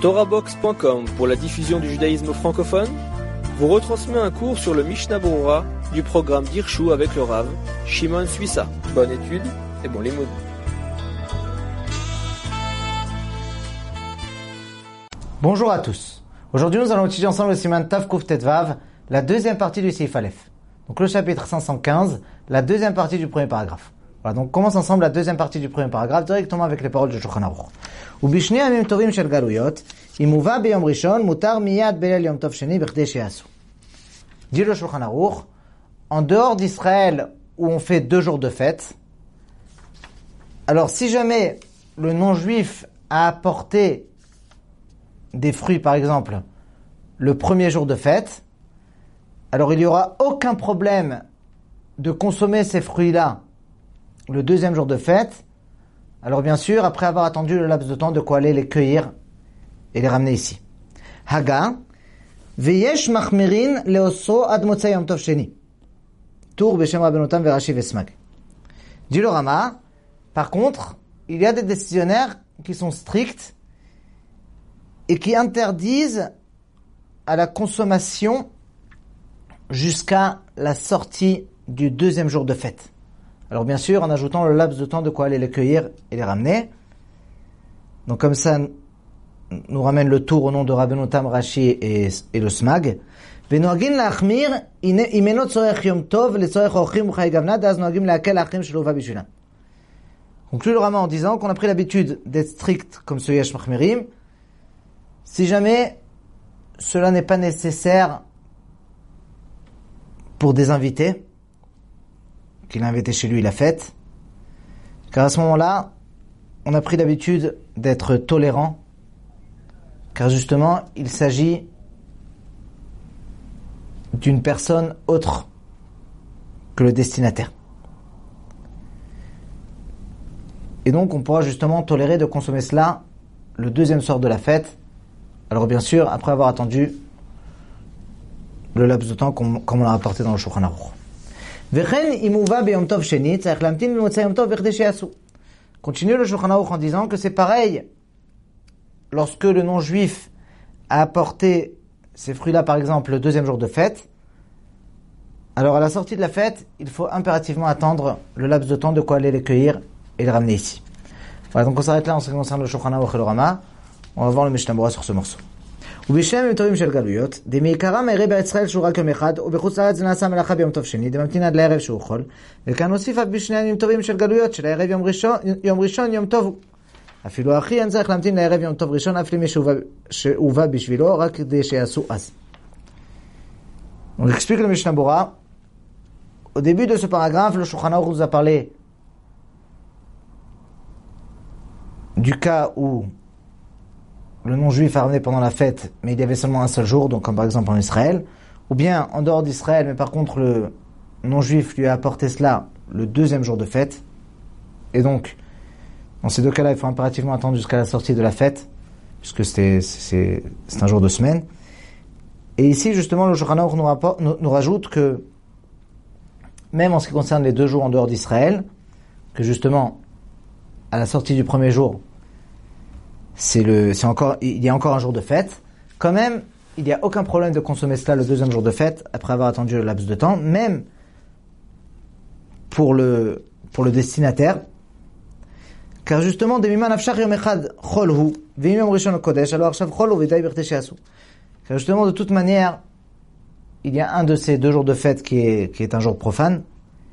TorahBox.com pour la diffusion du judaïsme francophone vous retransmet un cours sur le Mishnah Berurah du programme d'Irshu avec le Rav Shimon Suissa. Bonne étude et bon limoud. Bonjour à tous. Aujourd'hui, nous allons étudier ensemble le Siman Tav Kuf Tetvav, la deuxième partie du Seif Aleph. Donc le chapitre 515, la deuxième partie du premier paragraphe. Voilà, donc on commence ensemble la deuxième partie du premier paragraphe directement avec les paroles de Shulchan Aruch. ובשני ימים טובים של גלויות, אם הובא ביום ראשון, מותר מיד בליל יום טוב שני בכדי שיעשו. Dit le Shulchan Aruch, en dehors d'Israël où on fait 2 jours de fête, alors si jamais le non-juif a apporté des fruits par exemple le premier jour de fête, alors il n'y aura aucun problème de consommer ces fruits-là le deuxième jour de fête. Alors bien sûr, après avoir attendu le laps de temps de quoi aller les cueillir et les ramener ici. Haga, veyesh machmirin leoso ad motzei yom tov sheni. Tour beshem Rabbenotam verashi vesmag. Dit le Rama, par contre, il y a des décisionnaires qui sont stricts et qui interdisent à la consommation jusqu'à la sortie du deuxième jour de fête. Alors bien sûr, en ajoutant le laps de temps de quoi aller les cueillir et les ramener. Donc comme ça, nous ramène le tour au nom de Rabbenotam, Rashi et le Smag. ונוהגים להחמיר, אם אינו צורך יום טוב, לצורך אורחים וחיי גוונה, אז נוהגים להקל לאחרים שלא הובא בשבילם. Conclut le Rama en disant qu'on a pris l'habitude d'être strict comme ce Yesh Machmirim, si jamais cela n'est pas nécessaire pour des invités, qu'il a invité chez lui la fête, car à ce moment-là, on a pris l'habitude d'être tolérant, car justement, il s'agit d'une personne autre que le destinataire. Et donc, on pourra justement tolérer de consommer cela le deuxième soir de la fête. Alors bien sûr, après avoir attendu le laps de temps comme on l'a rapporté dans le Shulchan Aruch. Continue le Shulchan Aruch en disant que c'est pareil lorsque le non-juif a apporté ces fruits-là par exemple le deuxième jour de fête. Alors à la sortie de la fête, il faut impérativement attendre le laps de temps de quoi aller les cueillir et les ramener ici. Voilà, donc on s'arrête là en ce qui concerne le Shulchan Aruch et le Rama. On va voir le Mishnah Berurah sur ce morceau. ובשם ימים טובים של גלויות, דמעיקרם הרי בארץ ישראל שהוא רק יום אחד, ובחוץ לארץ זה נעשה מלאכה ביום טוב שני, דממתין עד לערב שהוא חול, וכאן נוסיף אף בשני ימים טובים של גלויות, של הערב יום ראשון יום טוב הוא. אפילו אחי אין צריך להמתין לערב יום טוב ראשון, אף למי שהובא בשבילו, רק כדי שיעשו אז. On explique le Mishnah Berurah. Au début de ce paragraphe, le Shulchan Aruch nous a parlé du cas où le non-juif a ramené pendant la fête, mais il y avait seulement un seul jour, donc comme par exemple en Israël, ou bien en dehors d'Israël, mais par contre le non-juif lui a apporté cela le deuxième jour de fête, et donc dans ces deux cas-là, il faut impérativement attendre jusqu'à la sortie de la fête, puisque c'est un jour de semaine. Et ici, justement, le Shulchan Aruch nous rajoute que même en ce qui concerne les 2 jours en dehors d'Israël, que justement, à la sortie du premier jour, il y a encore un jour de fête. Quand même, il n'y a aucun problème de consommer cela le deuxième jour de fête, après avoir attendu le laps de temps, même pour le destinataire. Car justement, car justement, de toute manière, il y a un de ces 2 jours de fête qui est un jour profane,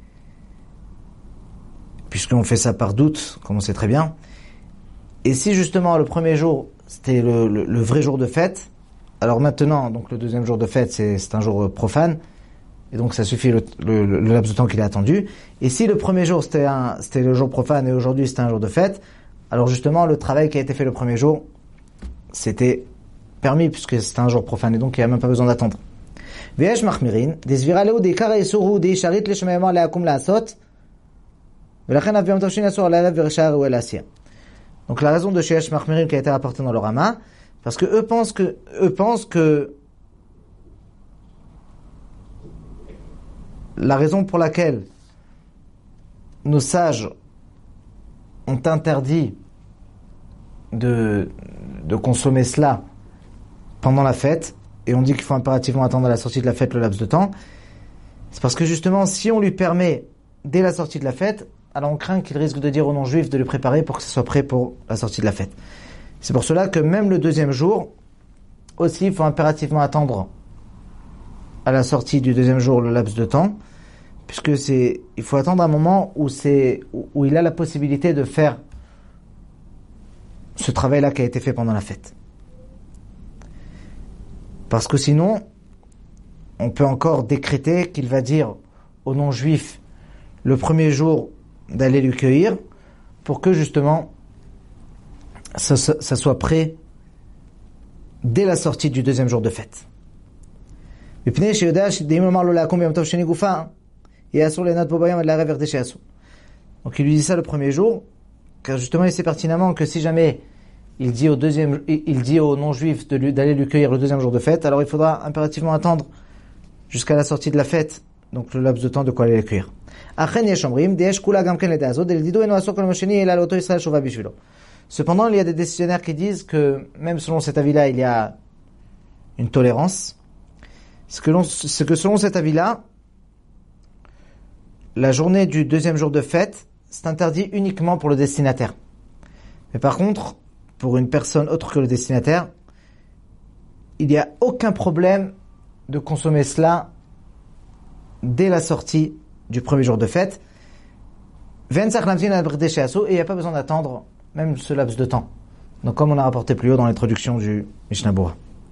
puisqu'on fait ça par doute, comme on sait très bien. Et si justement le premier jour c'était le vrai jour de fête, alors maintenant donc le deuxième jour de fête c'est un jour profane, et donc ça suffit le laps de temps qu'il a attendu. Et si le premier jour c'était le jour profane et aujourd'hui c'était un jour de fête, alors justement le travail qui a été fait le premier jour c'était permis puisque c'était un jour profane et donc il n'y a même pas besoin d'attendre. ויש מחמירין, דסבירה לו דעיקר האיסור הוא דאישרית לשמיימה להקום לעשות, ולכן אף ביום טוב שני אסור על הערב ורשע ראוי לעשייה. Donc la raison de chez Yesh Machmirim qui a été rapportée dans le Rama, parce que eux pensent que la raison pour laquelle nos sages ont interdit de de consommer cela pendant la fête, et on dit qu'il faut impérativement attendre la sortie de la fête le laps de temps, c'est parce que justement, si on lui permet, dès la sortie de la fête, alors on craint qu'il risque de dire aux non-juifs de le préparer pour que ce soit prêt pour la sortie de la fête. C'est pour cela que même le deuxième jour, aussi, il faut impérativement attendre à la sortie du deuxième jour le laps de temps, puisque il faut attendre un moment où il a la possibilité de faire ce travail-là qui a été fait pendant la fête. Parce que sinon, on peut encore décréter qu'il va dire aux non-juifs le premier jour d'aller lui cueillir pour que justement ça soit prêt dès la sortie du deuxième jour de fête. Donc il lui dit ça le premier jour, car justement il sait pertinemment que si jamais il dit aux non-juifs d'aller lui cueillir le deuxième jour de fête, alors il faudra impérativement attendre jusqu'à la sortie de la fête, donc le laps de temps de quoi aller les cueillir. Cependant, il y a des décisionnaires qui disent que même selon cet avis-là, il y a une tolérance. C'est que selon cet avis-là, la journée du deuxième jour de fête, c'est interdit uniquement pour le destinataire. Mais par contre, pour une personne autre que le destinataire, il n'y a aucun problème de consommer cela dès la sortie du premier jour de fête. Et il n'y a pas besoin d'attendre même ce laps de temps. Donc comme on a rapporté plus haut dans l'introduction du Mishnah Berurah.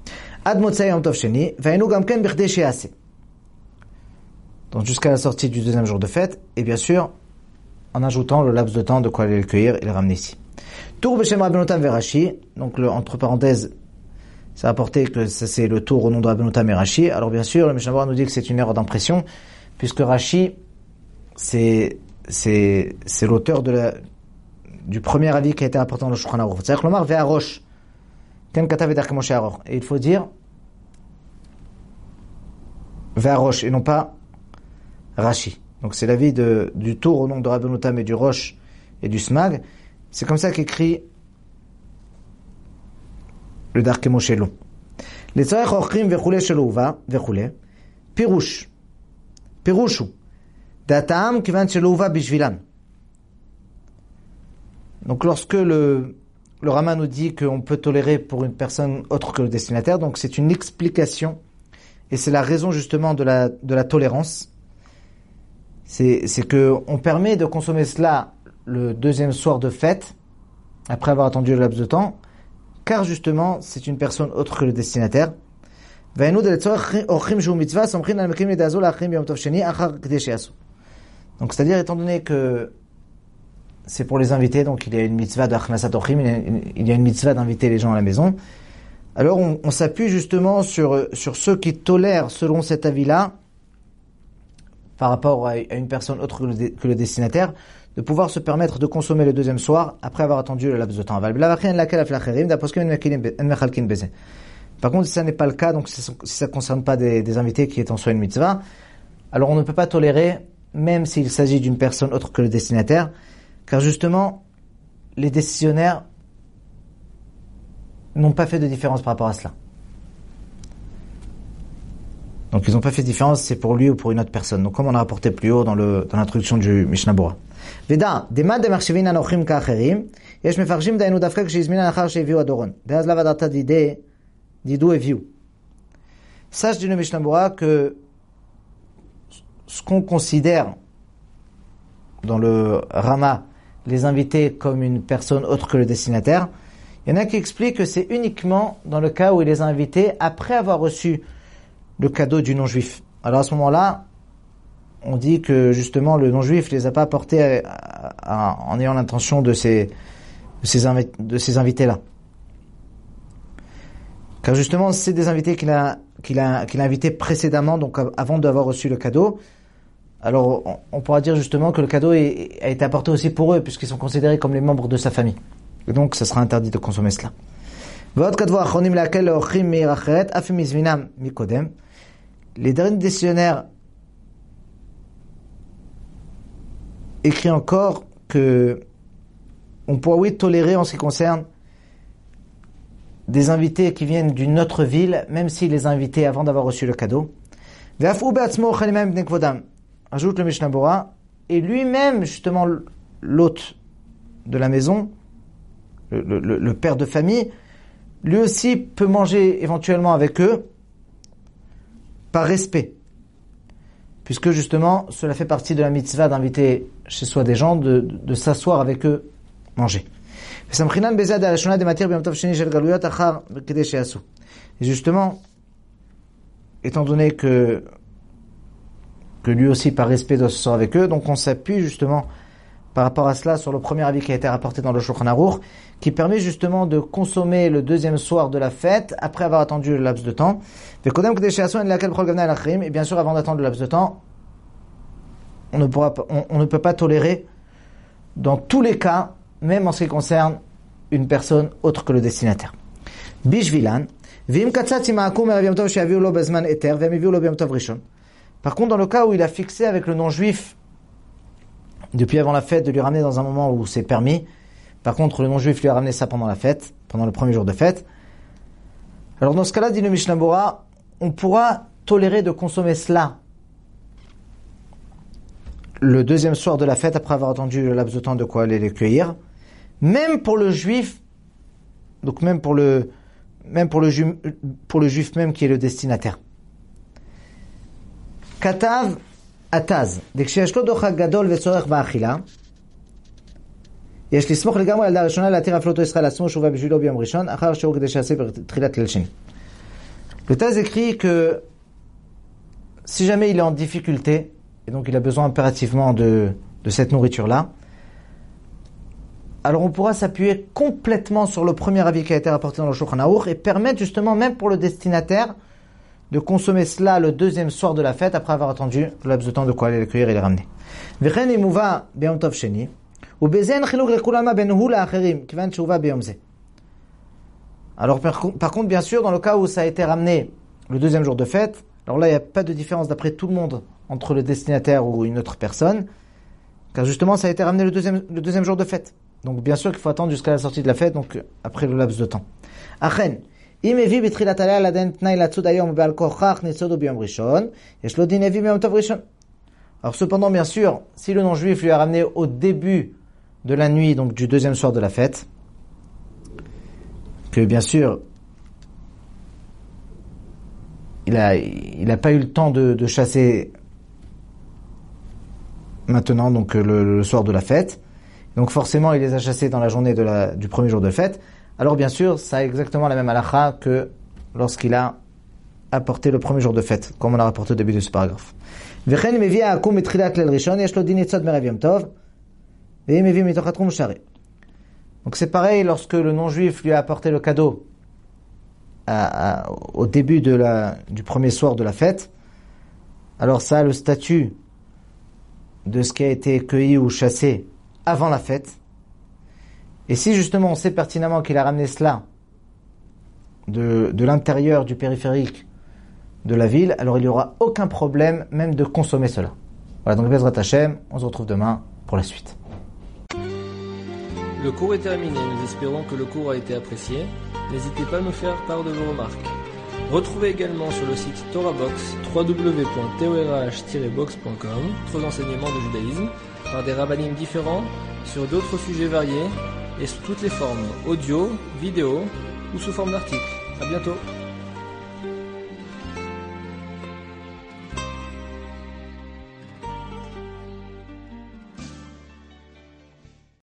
Donc jusqu'à la sortie du deuxième jour de fête, et bien sûr, en ajoutant le laps de temps de quoi aller le cueillir et le ramener ici. Tour Beshem Rabbenotam Verashi, donc entre parenthèses, c'est rapporté que c'est le tour au nom de Rabbenotam et Rashi. Alors bien sûr, le Mishnah Berurah nous dit que c'est une erreur d'impression, puisque Rashi, c'est l'auteur du premier avis qui a été rapporté dans le Shulchan Aruch. C'est-à-dire que l'Omar Ve'arosh, Ken Katav Eder Kemoshe Aroch. Et il faut dire Ve'arosh et non pas Rashi. Donc c'est l'avis du tour au nom de Rabbenotam et du Rosh et du Smag. C'est comme ça qu'écrit le Darkei Moshe long. Les tzarech ochrim vechule shelouva vechule pirushu dataam kivan shelouva bishvilan. Donc lorsque le Rama nous dit qu'on peut tolérer pour une personne autre que le destinataire, donc c'est une explication et c'est la raison justement de la tolérance. C'est que on permet de consommer cela le deuxième soir de fête après avoir attendu le laps de temps, car justement c'est une personne autre que le destinataire. Donc c'est-à-dire étant donné que c'est pour les invités, donc il y a une mitzvah d'achnasat ochim, il y a une mitzvah d'inviter les gens à la maison. Alors on s'appuie justement sur ceux qui tolèrent selon cet avis-là, par rapport à une personne autre que le destinataire, de pouvoir se permettre de consommer le deuxième soir après avoir attendu le laps de temps. Par contre, si ça n'est pas le cas, donc si ça ne concerne pas des invités qui est en soi une mitzvah, alors on ne peut pas tolérer, même s'il s'agit d'une personne autre que le destinataire, car justement, les décisionnaires n'ont pas fait de différence par rapport à cela. Donc ils n'ont pas fait de différence, c'est pour lui ou pour une autre personne. Donc comme on a rapporté plus haut dans l'introduction du Mishnah Berurah. Veda, dema de marchivin anochim ka'acherim, yesh mefarshim dainu dafka k'shizminan achar sheviu adoron. Deaz lavadata didou eviu. Sache du Mishnah Berurah que ce qu'on considère dans le Rama les invités comme une personne autre que le destinataire, il y en a qui expliquent que c'est uniquement dans le cas où il les a invités après avoir reçu le cadeau du non-juif. Alors à ce moment-là, on dit que justement le non-juif les a pas apportés en ayant l'intention de ces invités-là. Car justement, c'est des invités qu'il a invités précédemment, donc avant d'avoir reçu le cadeau. Alors on pourra dire justement que le cadeau a été apporté aussi pour eux, puisqu'ils sont considérés comme les membres de sa famille. Et donc ça sera interdit de consommer cela. Les derniers décisionnaires écrit encore que on pourra tolérer en ce qui concerne des invités qui viennent d'une autre ville, même s'il les a invités avant d'avoir reçu le cadeau. Ajoute le Mishnah Bora, et lui-même, justement, l'hôte de la maison, le père de famille, lui aussi peut manger éventuellement avec eux par respect. Puisque justement, cela fait partie de la mitzvah d'inviter chez soi des gens, de s'asseoir avec eux, manger. Et justement, étant donné que lui aussi par respect doit s'asseoir avec eux, donc on s'appuie justement par rapport à cela sur le premier avis qui a été rapporté dans le Shulchan Aruch, qui permet justement de consommer le deuxième soir de la fête après avoir attendu le laps de temps. Et bien sûr, avant d'attendre le laps de temps, on ne peut pas tolérer dans tous les cas, même en ce qui concerne une personne autre que le destinataire. Bishvilan, par contre, dans le cas où il a fixé avec le non-juif depuis avant la fête de lui ramener dans un moment où c'est permis, par contre le non-juif lui a ramené ça pendant la fête, pendant le premier jour de fête, alors dans ce cas-là, dit le Mishnah Bora, on pourra tolérer de consommer cela le deuxième soir de la fête après avoir attendu le laps de temps de quoi aller les cueillir, même pour le juif, donc même pour le juif même qui est le destinataire. Katav ataz, כשיש לו דוחק גדול וצורך באכילה, יש לסמוך לגמרי על ילדה הראשונה להתיר אפילו אותו ישראל לעצמו שהובא בשבילו ביום ראשון, אחר שהוא כדי שיעשה בתחילת ליל שני. Le Taz écrit que si jamais il est en difficulté, et donc il a besoin impérativement de cette nourriture-là, alors on pourra s'appuyer complètement sur le premier avis qui a été rapporté dans le Shulchan Aruch et permettre justement, même pour le destinataire, de consommer cela le deuxième soir de la fête après avoir attendu le laps de temps de quoi aller le cueillir et le ramener. Alors par contre, bien sûr, dans le cas où ça a été ramené le deuxième jour de fête, alors là il n'y a pas de différence d'après tout le monde entre le destinataire ou une autre personne, car justement ça a été ramené le deuxième jour de fête. Donc bien sûr qu'il faut attendre jusqu'à la sortie de la fête, donc après le laps de temps. Achen. Alors cependant, bien sûr, si le non-juif lui a ramené au début de la nuit, donc du deuxième soir de la fête, que bien sûr il a pas eu le temps de chasser maintenant, donc le soir de la fête, donc forcément il les a chassés dans la journée du premier jour de fête. Alors bien sûr, ça a exactement la même halakha que lorsqu'il a apporté le premier jour de fête, comme on l'a rapporté au début de ce paragraphe. Donc c'est pareil lorsque le non-juif lui a apporté le cadeau au début du premier soir de la fête. Alors ça a le statut de ce qui a été cueilli ou chassé avant la fête. Et si justement on sait pertinemment qu'il a ramené cela de l'intérieur du périphérique de la ville, alors il n'y aura aucun problème même de consommer cela. Voilà, donc Bezrat Hashem, on se retrouve demain pour la suite. Le cours est terminé, nous espérons que le cours a été apprécié. N'hésitez pas à nous faire part de vos remarques. Retrouvez également sur le site TorahBox www.torah-box.com d'autres enseignements de judaïsme par des rabbinim différents sur d'autres sujets variés et sous toutes les formes, audio, vidéo ou sous forme d'articles. À bientôt.